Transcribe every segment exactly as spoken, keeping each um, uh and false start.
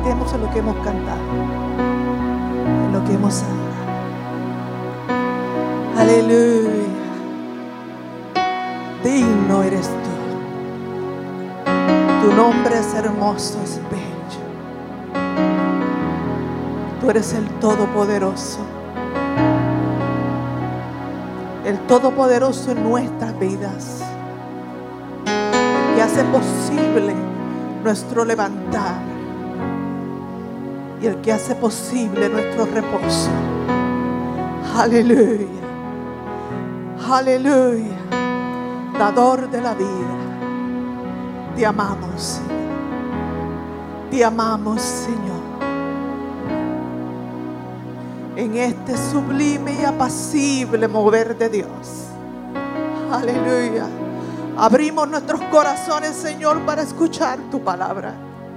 deleitemos en lo que hemos cantado, en lo que hemos hablado. Aleluya. Digno eres tú. Tu nombre es hermoso, es bello. Tú eres el Todopoderoso. El Todopoderoso en nuestras vidas, que hace posible nuestro levantar y el que hace posible nuestro reposo. Aleluya. Aleluya. Dador de la vida. Te amamos, Señor. Te amamos, Señor. En este sublime y apacible mover de Dios. Aleluya. Abrimos nuestros corazones, Señor, para escuchar tu palabra.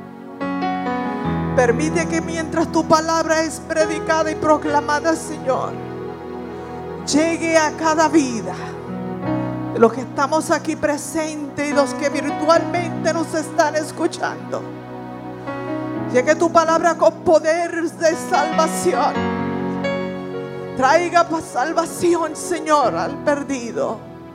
Permite que mientras tu palabra es predicada y proclamada, Señor, llegue a cada vida de los que estamos aquí presentes y los que virtualmente nos están escuchando. Llegue tu palabra con poder de salvación. Traiga salvación, Señor, al perdido.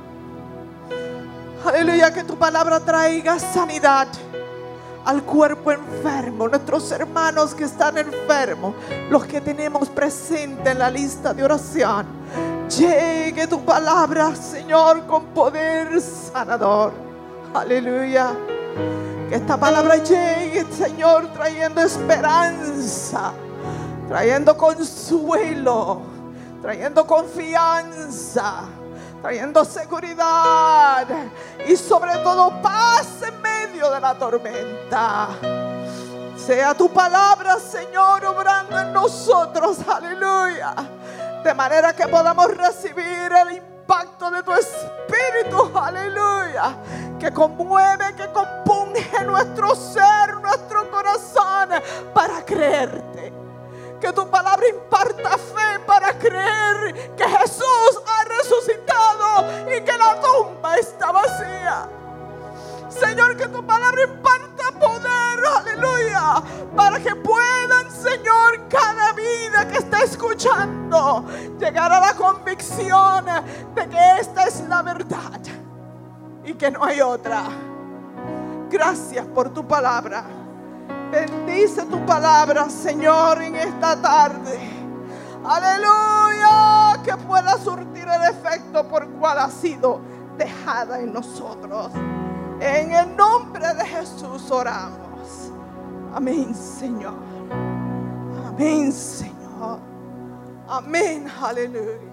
Aleluya, que tu palabra traiga sanidad al cuerpo enfermo. Nuestros hermanos que están enfermos, los que tenemos presente en la lista de oración. Llegue tu palabra, Señor, con poder sanador. Aleluya. Que esta palabra llegue, Señor, trayendo esperanza, trayendo consuelo, trayendo confianza, trayendo seguridad y sobre todo paz en medio de la tormenta. Sea tu palabra, Señor, obrando en nosotros, aleluya, de manera que podamos recibir el impacto de tu Espíritu, aleluya, que conmueve, que compunge nuestro ser, nuestro corazón para creerte. Que tu palabra imparta fe para creer que Jesús ha resucitado y que la tumba está vacía. Señor, que tu palabra imparta poder, aleluya, para que puedan, Señor, cada vida que está escuchando llegar a la convicción de que esta es la verdad y que no hay otra. Gracias por tu palabra. Bendice tu palabra, Señor, en esta tarde. Aleluya, que pueda surtir el efecto por cual ha sido dejada en nosotros. En el nombre de Jesús oramos. Amén, Señor. Amén, Señor. Amén, aleluya.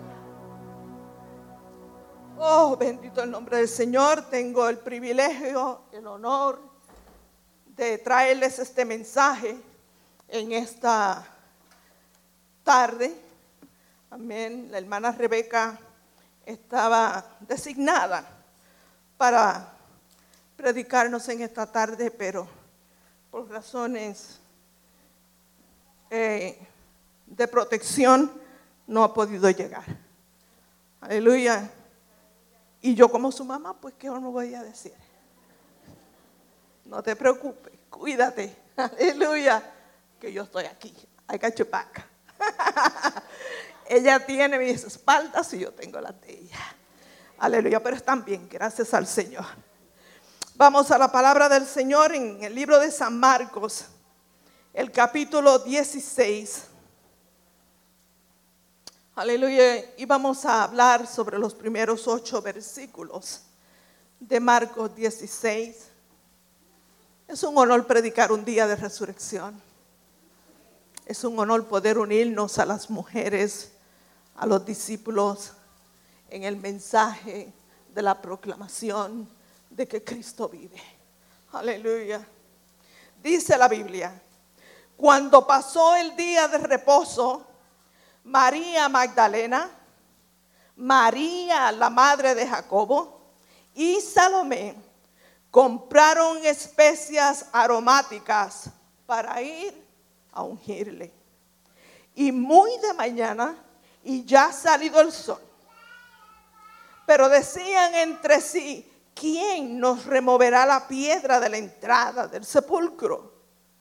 Oh, bendito el nombre del Señor. Tengo el privilegio, el honor de traerles este mensaje en esta tarde. Amén. La hermana Rebeca estaba designada para predicarnos en esta tarde, pero por razones eh, de protección no ha podido llegar. Aleluya. Y yo como su mamá, pues ¿qué no voy a decir? No te preocupes, cuídate. Aleluya. Que yo estoy aquí. I got your back. Ella tiene mis espaldas y yo tengo las de ella. Aleluya. Pero están bien, gracias al Señor. Vamos a la palabra del Señor en el libro de San Marcos, el capítulo dieciséis. Aleluya. Y vamos a hablar sobre los primeros ocho versículos de Marcos dieciséis. Es un honor predicar un día de resurrección. Es un honor poder unirnos a las mujeres, a los discípulos, en el mensaje de la proclamación de que Cristo vive. Aleluya. Dice la Biblia: cuando pasó el día de reposo, María Magdalena, María la madre de Jacobo y Salomé compraron especias aromáticas para ir a ungirle. Y muy de mañana, y ya salido el sol, pero decían entre sí: ¿quién nos removerá la piedra de la entrada del sepulcro?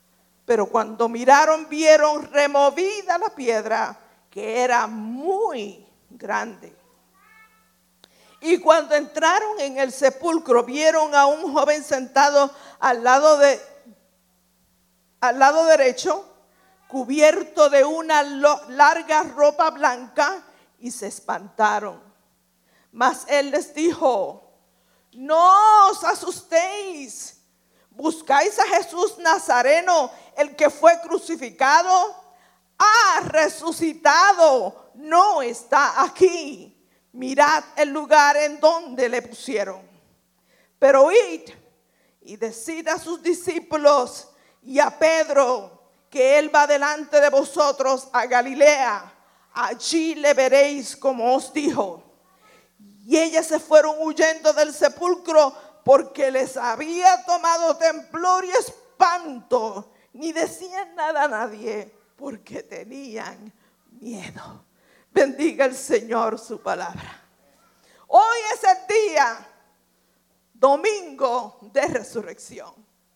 Pero cuando miraron, vieron removida la piedra, que era muy grande. Y cuando entraron en el sepulcro, vieron a un joven sentado al lado, de, al lado derecho, cubierto de una larga ropa blanca, y se espantaron. Mas él les dijo: no os asustéis. ¿Buscáis a Jesús Nazareno, el que fue crucificado? Ha resucitado, no está aquí. Mirad el lugar en donde le pusieron. Pero id y decid a sus discípulos y a Pedro que él va delante de vosotros a Galilea. Allí le veréis como os dijo. Y ellas se fueron huyendo del sepulcro, porque les había tomado temblor y espanto. Ni decían nada a nadie, porque tenían miedo. Bendiga el Señor su palabra. Hoy es el día, domingo de resurrección.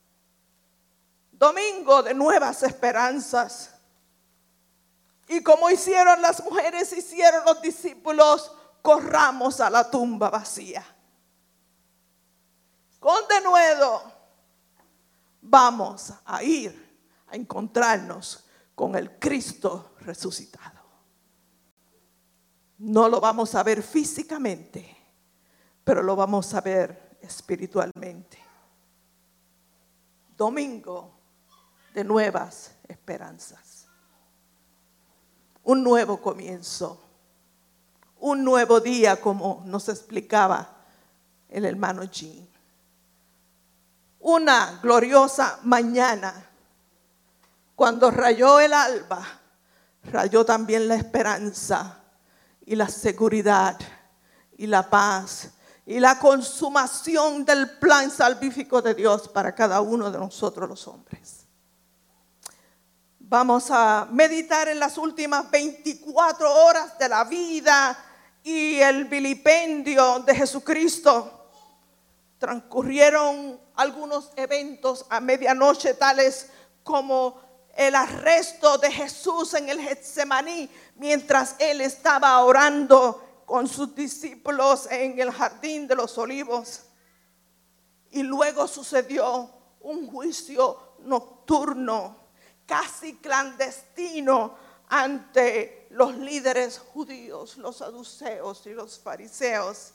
Domingo de nuevas esperanzas. Y como hicieron las mujeres, hicieron los discípulos, corramos a la tumba vacía. Con denuedo vamos a ir a encontrarnos con el Cristo resucitado. No lo vamos a ver físicamente, pero lo vamos a ver espiritualmente. Domingo de nuevas esperanzas. Un nuevo comienzo. Un nuevo día, como nos explicaba el hermano Jean. Una gloriosa mañana. Cuando rayó el alba, rayó también la esperanza y la seguridad y la paz y la consumación del plan salvífico de Dios para cada uno de nosotros los hombres. Vamos a meditar en las últimas veinticuatro horas de la vida y el vilipendio de Jesucristo. Transcurrieron algunos eventos a medianoche, tales como el arresto de Jesús en el Getsemaní, mientras él estaba orando con sus discípulos en el jardín de los olivos. Y luego sucedió un juicio nocturno, casi clandestino, ante los líderes judíos, los saduceos y los fariseos.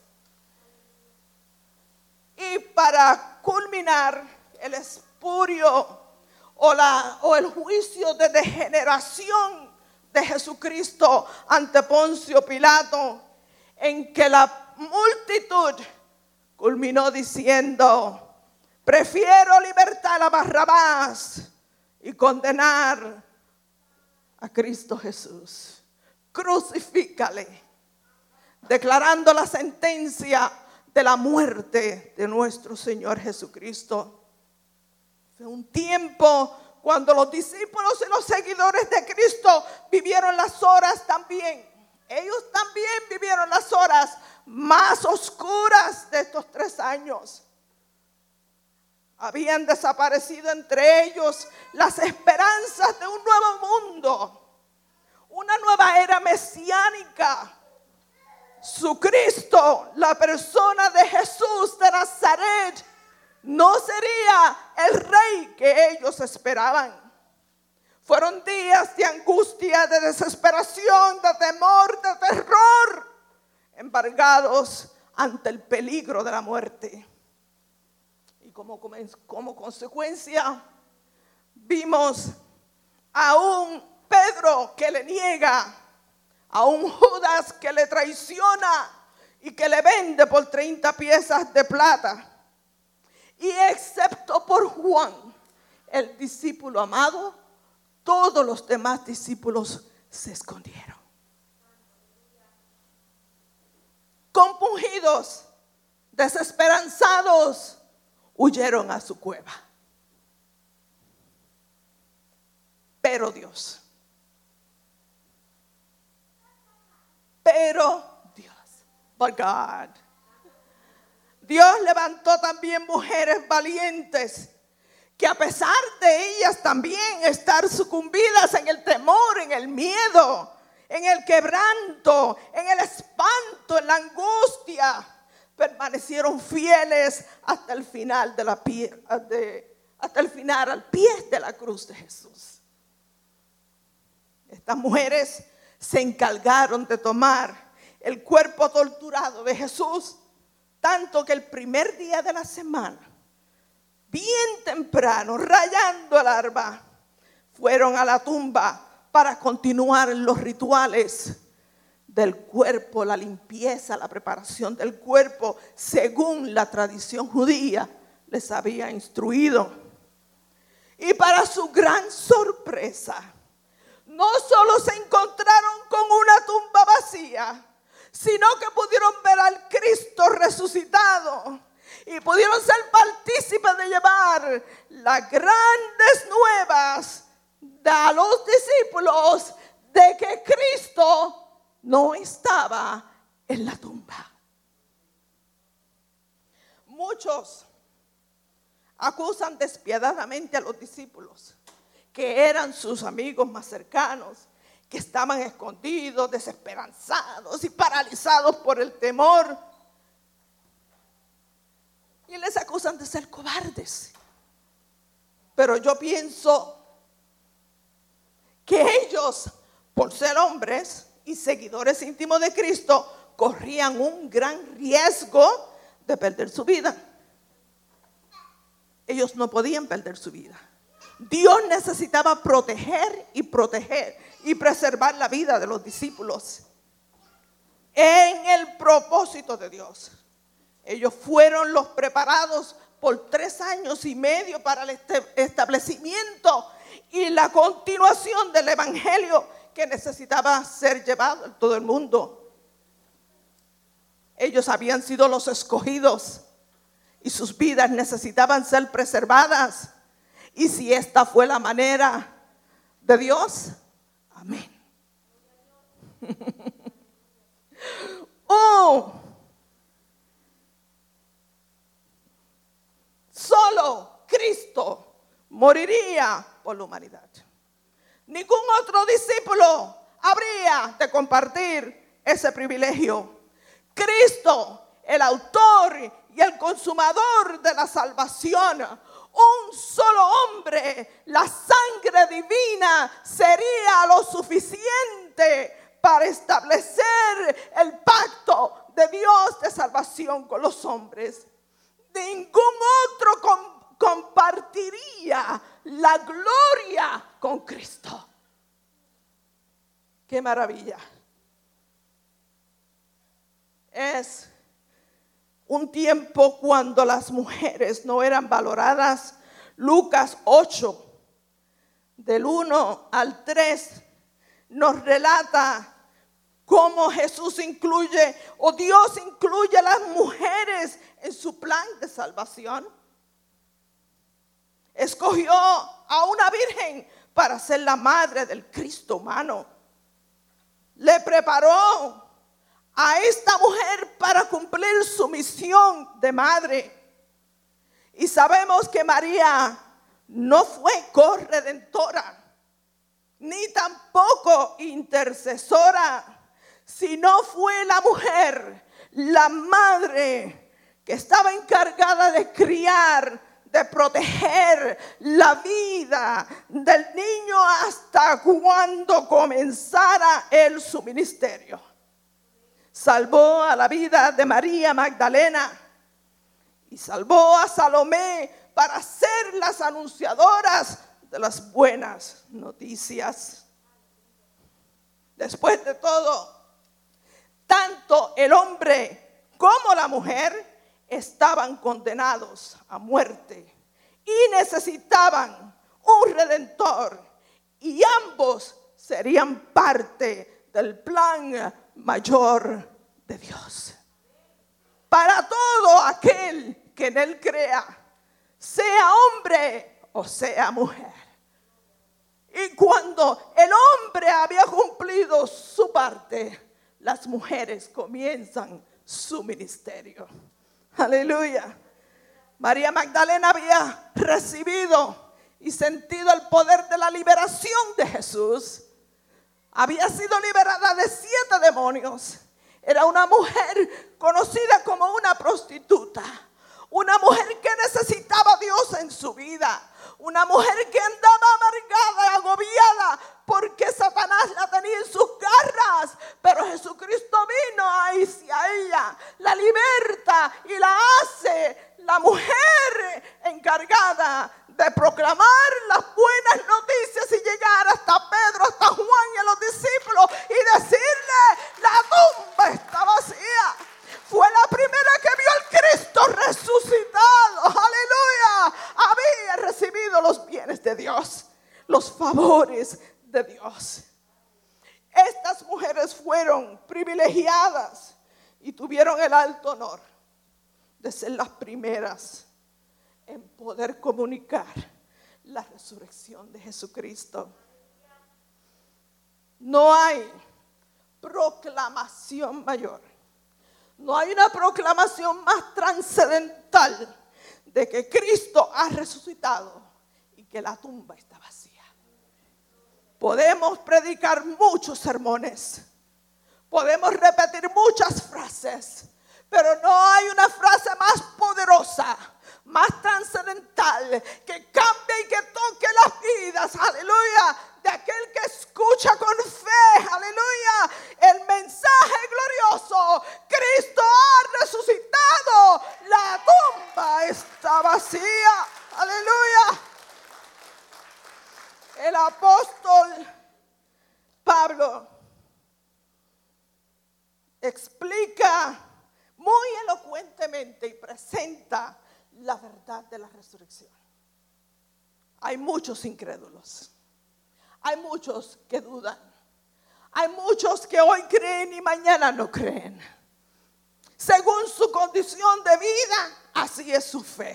Y para culminar, el espurio o, la, o el juicio de degeneración de Jesucristo ante Poncio Pilato, en que la multitud culminó diciendo: prefiero libertar a Barrabás y condenar a Cristo Jesús. Crucifícale, declarando la sentencia de la muerte de nuestro Señor Jesucristo. Fue un tiempo cuando los discípulos y los seguidores de Cristo vivieron las horas también. Ellos también vivieron las horas más oscuras de estos tres años. Habían desaparecido entre ellos las esperanzas de un nuevo mundo, una nueva era mesiánica. Su Cristo, la persona de Jesús de Nazaret, no sería el rey que ellos esperaban. Fueron días de angustia, de desesperación, de temor, de terror, embargados ante el peligro de la muerte. Y como, como consecuencia, vimos a un Pedro que le niega, a un Judas que le traiciona y que le vende por treinta piezas de plata. Y excepto por Juan, el discípulo amado, todos los demás discípulos se escondieron. Compungidos, desesperanzados, huyeron a su cueva. Pero Dios, pero Dios, but God, Dios levantó también mujeres valientes que a pesar de ellas también estar sucumbidas en el temor, en el miedo, en el quebranto, en el espanto, en la angustia, permanecieron fieles hasta el final de la pie, de, hasta el final al pie de la cruz de Jesús. Estas mujeres se encargaron de tomar el cuerpo torturado de Jesús, tanto que el primer día de la semana, bien temprano, rayando el alba, fueron a la tumba para continuar los rituales del cuerpo, la limpieza, la preparación del cuerpo, según la tradición judía les había instruido. Y para su gran sorpresa, no solo se encontraron con una tumba vacía, sino que pudieron ver al Cristo resucitado y pudieron ser partícipes de llevar las grandes nuevas a los discípulos de que Cristo no estaba en la tumba. Muchos acusan despiadadamente a los discípulos, que eran sus amigos más cercanos, que estaban escondidos, desesperanzados y paralizados por el temor. Y les acusan de ser cobardes. Pero yo pienso que ellos, por ser hombres y seguidores íntimos de Cristo, corrían un gran riesgo de perder su vida. Ellos no podían perder su vida. Dios necesitaba proteger y proteger y preservar la vida de los discípulos en el propósito de Dios. Ellos fueron los preparados por tres años y medio para el establecimiento y la continuación del evangelio que necesitaba ser llevado a todo el mundo. Ellos habían sido los escogidos y sus vidas necesitaban ser preservadas. Y si esta fue la manera de Dios, amén. Oh, solo Cristo moriría por la humanidad. Ningún otro discípulo habría de compartir ese privilegio. Cristo, el autor y el consumador de la salvación, un solo hombre, la sangre divina sería lo suficiente para establecer el pacto de Dios de salvación con los hombres. Ningún otro com- compartiría la gloria con Cristo. ¡Qué maravilla! Es un tiempo cuando las mujeres no eran valoradas. Lucas ocho, del uno al tres, nos relata cómo Jesús incluye, o Dios incluye a las mujeres en su plan de salvación. Escogió a una virgen para ser la madre del Cristo humano. Le preparó a esta mujer para cumplir su misión de madre. Y sabemos que María no fue corredentora, ni tampoco intercesora, sino fue la mujer, la madre, que estaba encargada de criar, de proteger la vida del niño hasta cuando comenzara él su ministerio. Salvó a la vida de María Magdalena y salvó a Salomé para ser las anunciadoras de las buenas noticias. Después de todo, tanto el hombre como la mujer estaban condenados a muerte y necesitaban un redentor, y ambos serían parte del plan mayor de Dios para todo aquel que en él crea, sea hombre o sea mujer. Y cuando el hombre había cumplido su parte, las mujeres comienzan su ministerio. Aleluya. María Magdalena había recibido y sentido el poder de la liberación de Jesús. Había sido liberada de siete demonios. Era una mujer conocida como una prostituta. Una mujer que necesitaba a Dios en su vida. Una mujer que andaba amargada, agobiada, porque Satanás la tenía en sus garras. Pero Jesucristo vino hacia ella, la liberta y la hace la mujer encargada de proclamar las buenas noticias y llegar hasta Pedro, hasta Juan y a los discípulos y decirle: la tumba está vacía. Fue la primera que vio al Cristo resucitado. Aleluya. Había recibido los bienes de Dios, los favores de Dios. Estas mujeres fueron privilegiadas y tuvieron el alto honor de ser las primeras en poder comunicar la resurrección de Jesucristo. No hay proclamación mayor. No hay una proclamación más trascendental de que Cristo ha resucitado y que la tumba está vacía. Podemos predicar muchos sermones, podemos repetir muchas frases, pero no hay una frase más poderosa, más trascendental, que cambie y que toque las vidas, aleluya, de aquel que escucha con fe, aleluya, el mensaje glorioso: Cristo ha resucitado, la tumba está vacía, aleluya. El apóstol Pablo explica muy elocuentemente y presenta la verdad de la resurrección. Hay muchos incrédulos, hay muchos que dudan, hay muchos que hoy creen y mañana no creen. Según su condición de vida, así es su fe.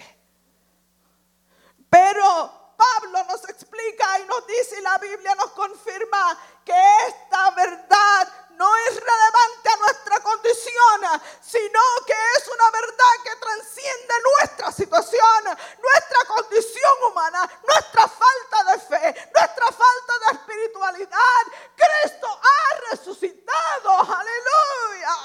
Pero Pablo nos explica y nos dice, y la Biblia nos confirma, que esta verdad no es relevante a nuestra condición, sino que es una verdad que transciende nuestra situación, nuestra condición humana, nuestra falta de fe, nuestra falta de espiritualidad. Cristo ha resucitado, aleluya.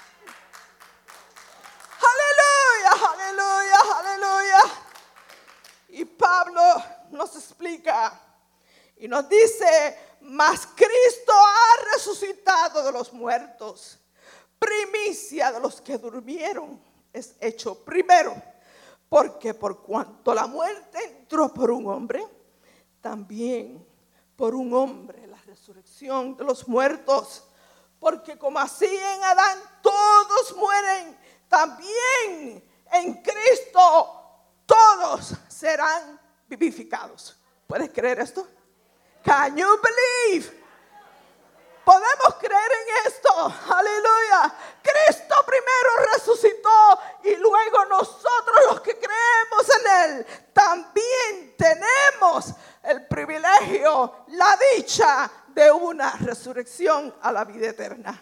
Aleluya, aleluya, aleluya. Y Pablo nos explica y nos dice: mas Cristo ha resucitado de los muertos, primicia de los que durmieron, es hecho primero, porque por cuanto la muerte entró por un hombre, también por un hombre la resurrección de los muertos, porque como así en Adán todos mueren, también en Cristo todos serán vivificados. ¿Puedes creer esto? Can you believe? Podemos creer en esto. Aleluya. Cristo primero resucitó y luego nosotros los que creemos en Él también tenemos el privilegio, la dicha de una resurrección a la vida eterna.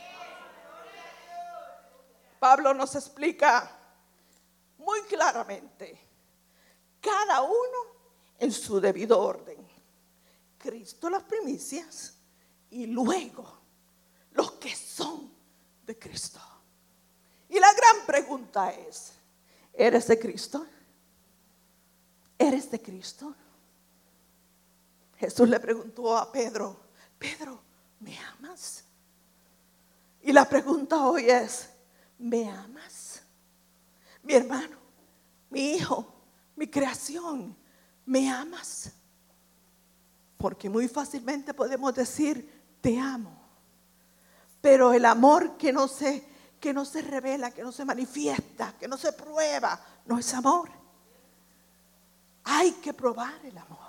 Pablo nos explica muy claramente, cada uno en su debido orden. Cristo las primicias y luego los que son de Cristo. Y la gran pregunta es: ¿eres de Cristo? ¿Eres de Cristo? Jesús le preguntó a Pedro: Pedro, ¿me amas? Y la pregunta hoy es: ¿me amas? Mi hermano, mi hijo, mi creación, ¿me amas? Porque muy fácilmente podemos decir: te amo. Pero el amor que no se, que no se revela, que no se manifiesta, que no se prueba, no es amor. Hay que probar el amor.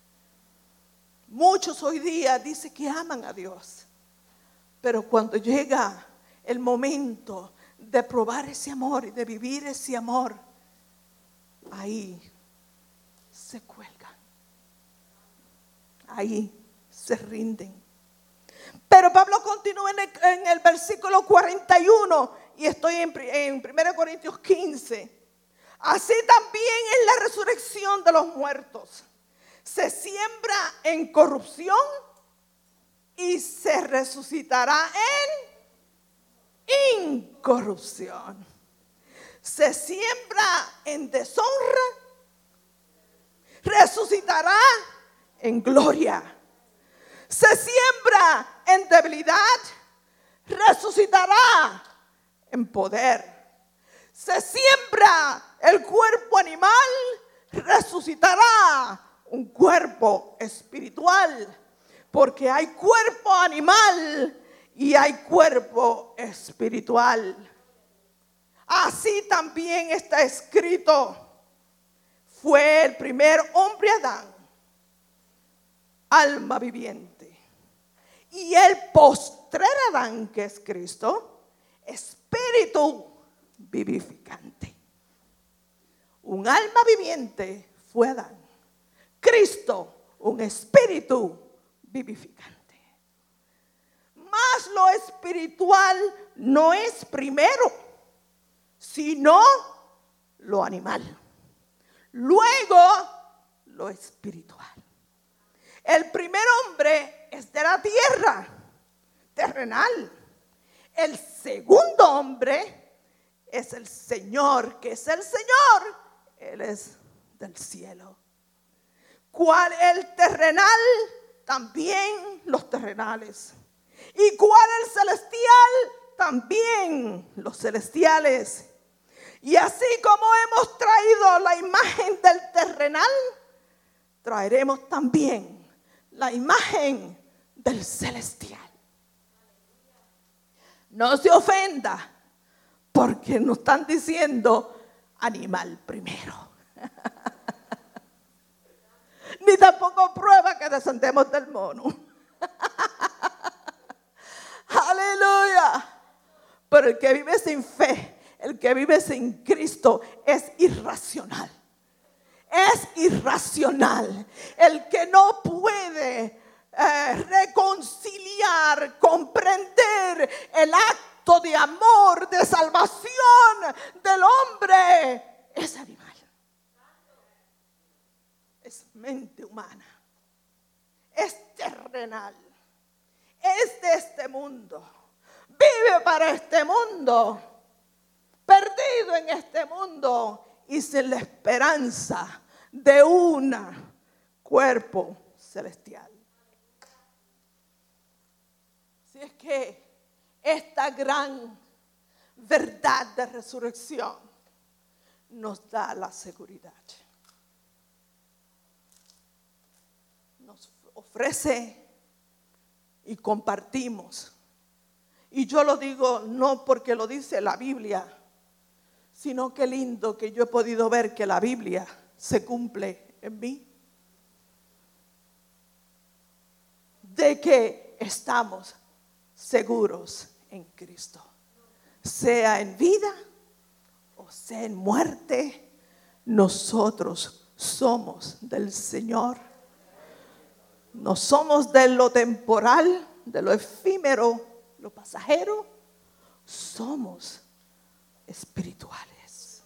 Muchos hoy día dicen que aman a Dios, pero cuando llega el momento de probar ese amor y de vivir ese amor, ahí se cuelgan, ahí se rinden. Pero Pablo continúa en el, en el versículo cuarenta y uno, y estoy en, en primera Corintios quince. Así también en la resurrección de los muertos. Se siembra en corrupción y se resucitará en incorrupción. Se siembra en deshonra, resucitará en gloria. Se siembra en debilidad, resucitará en poder. Se siembra el cuerpo animal, resucitará un cuerpo espiritual. Porque hay cuerpo animal y hay cuerpo espiritual. Así también está escrito. Fue el primer hombre Adán, alma viviente. Y el postrer Adán, que es Cristo, espíritu vivificante. Un alma viviente fue Adán. Cristo, un espíritu vivificante. Mas lo espiritual no es primero, sino lo animal. Luego, lo espiritual. El primer hombre es de la tierra, terrenal. El segundo hombre es el Señor, que es el Señor. Él es del cielo. ¿Cuál el terrenal? También los terrenales. ¿Y cuál el celestial? También los celestiales. Y así como hemos traído la imagen del terrenal, traeremos también la imagen del celestial. No se ofenda, porque nos están diciendo animal primero. Ni tampoco prueba que descendemos del mono. Aleluya. Pero el que vive sin fe, el que vive sin Cristo es irracional. Es irracional. El que no puede eh, reconciliar, comprender el acto de amor, de salvación del hombre, es animal. Es mente humana. Es terrenal. Es de este mundo. Vive para este mundo. Perdido en este mundo y sin la esperanza de un cuerpo celestial. Si es que esta gran verdad de resurrección nos da la seguridad. Nos ofrece y compartimos. Y yo lo digo no porque lo dice la Biblia, sino que lindo que yo he podido ver que la Biblia se cumple en mí. De que estamos seguros en Cristo. Sea en vida o sea en muerte, nosotros somos del Señor. No somos de lo temporal, de lo efímero, lo pasajero. Somos espirituales.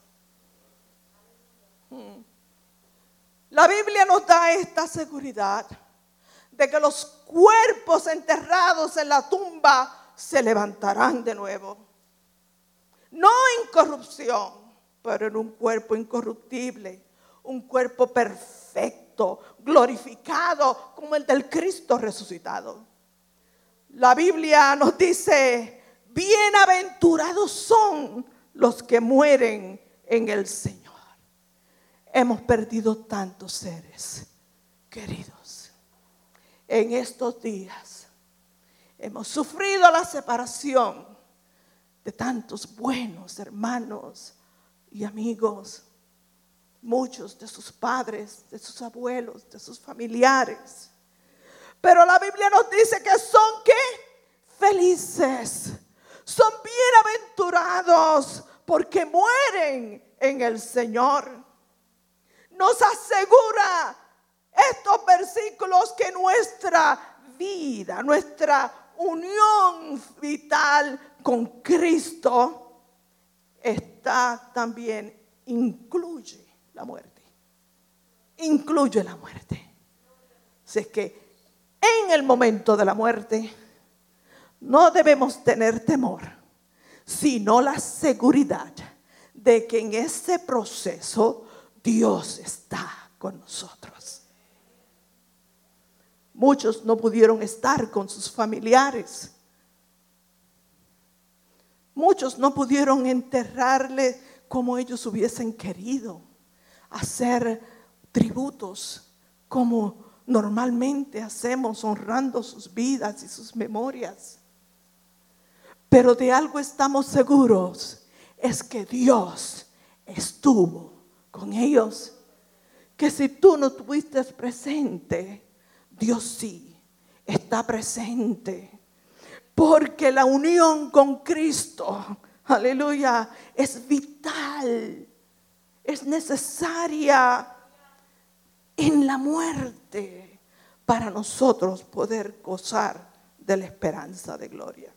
La Biblia nos da esta seguridad de que los cuerpos enterrados en la tumba se levantarán de nuevo. No en corrupción, pero en un cuerpo incorruptible, un cuerpo perfecto, glorificado como el del Cristo resucitado. La Biblia nos dice: bienaventurados son los que mueren en el Señor. Hemos perdido tantos seres queridos en estos días. Hemos sufrido la separación de tantos buenos hermanos y amigos. Muchos de sus padres, de sus abuelos, de sus familiares. Pero la Biblia nos dice que son ¿qué? Felices. Son bienaventurados porque mueren en el Señor. Nos asegura estos versículos que nuestra vida, nuestra unión vital con Cristo está también incluye la muerte. Incluye la muerte. Así es que en el momento de la muerte no debemos tener temor, sino la seguridad de que en ese proceso Dios está con nosotros. Muchos no pudieron estar con sus familiares. Muchos no pudieron enterrarle como ellos hubiesen querido, hacer tributos como normalmente hacemos, honrando sus vidas y sus memorias. Pero de algo estamos seguros, es que Dios estuvo con ellos. Que si tú no estuviste presente, Dios sí está presente. Porque la unión con Cristo, aleluya, es vital, es necesaria en la muerte para nosotros poder gozar de la esperanza de gloria.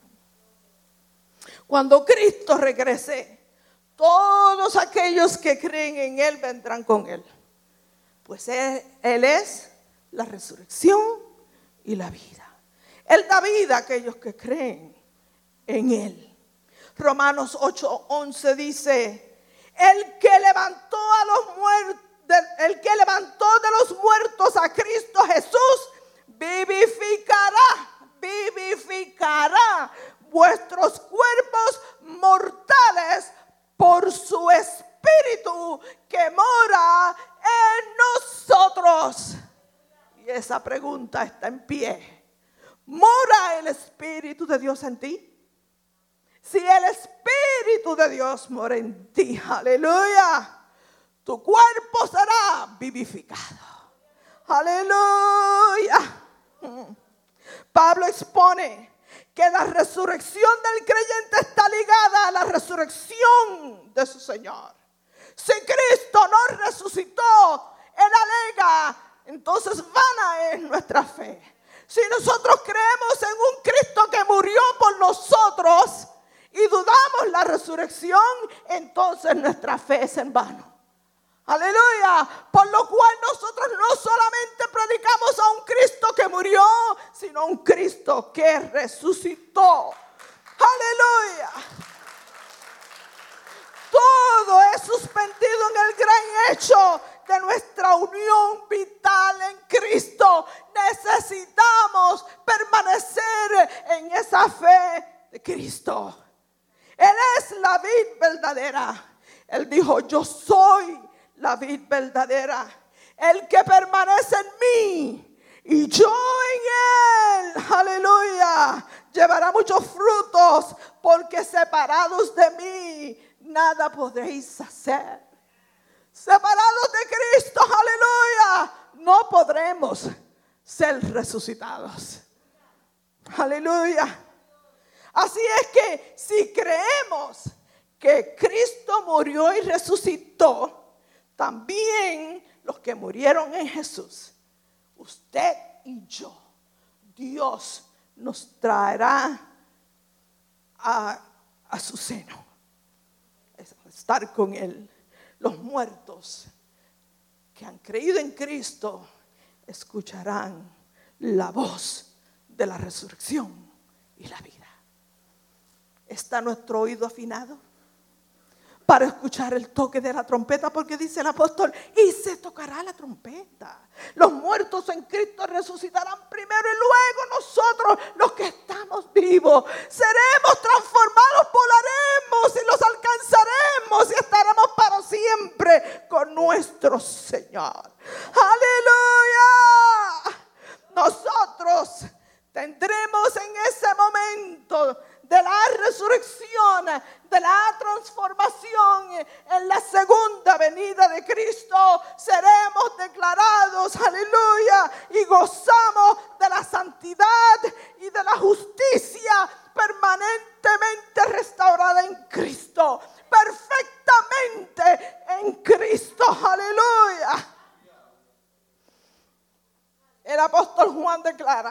Cuando Cristo regrese, todos aquellos que creen en Él vendrán con Él. Pues Él, Él es la resurrección y la vida. Él da vida a aquellos que creen en Él. Romanos ocho once dice: el que levantó a los muertos, el que levantó de los muertos a Cristo Jesús, vivificará, vivificará vuestros cuerpos mortales por su Espíritu que mora en nosotros. Y esa pregunta está en pie. ¿Mora el Espíritu de Dios en ti? Si el Espíritu de Dios mora en ti, aleluya, tu cuerpo será vivificado. Aleluya. Pablo expone que la resurrección del creyente está ligada a la resurrección de su Señor. Si Cristo no resucitó, Él alega, entonces vana es nuestra fe. Si nosotros creemos en un Cristo que murió por nosotros y dudamos la resurrección, entonces nuestra fe es en vano. Aleluya. Por lo cual nosotros no solamente predicamos a un Cristo que murió, sino a un Cristo que resucitó. Aleluya. Todo es suspendido en el gran hecho de nuestra unión vital en Cristo. Necesitamos permanecer en esa fe de Cristo. Él es la vid verdadera. Él dijo: yo soy la vid verdadera. El que permanece en mí y yo en él, aleluya, llevará muchos frutos, porque separados de mí nada podréis hacer. Separados de Cristo, aleluya, no podremos ser resucitados. Aleluya. Así es que si creemos que Cristo murió y resucitó, también los que murieron en Jesús, usted y yo, Dios nos traerá a, a su seno, estar con Él. Los muertos que han creído en Cristo escucharán la voz de la resurrección y la vida. ¿Está nuestro oído afinado para escuchar el toque de la trompeta? Porque dice el apóstol: y se tocará la trompeta. Los muertos en Cristo resucitarán primero, y luego nosotros, los que estamos vivos, seremos transformados, volaremos y los alcanzaremos y estaremos para siempre con nuestro Señor. ¡Aleluya! Nosotros tendremos en ese momento de la resurrección, de la transformación, en la segunda venida de Cristo, seremos declarados, aleluya, y gozamos de la santidad y de la justicia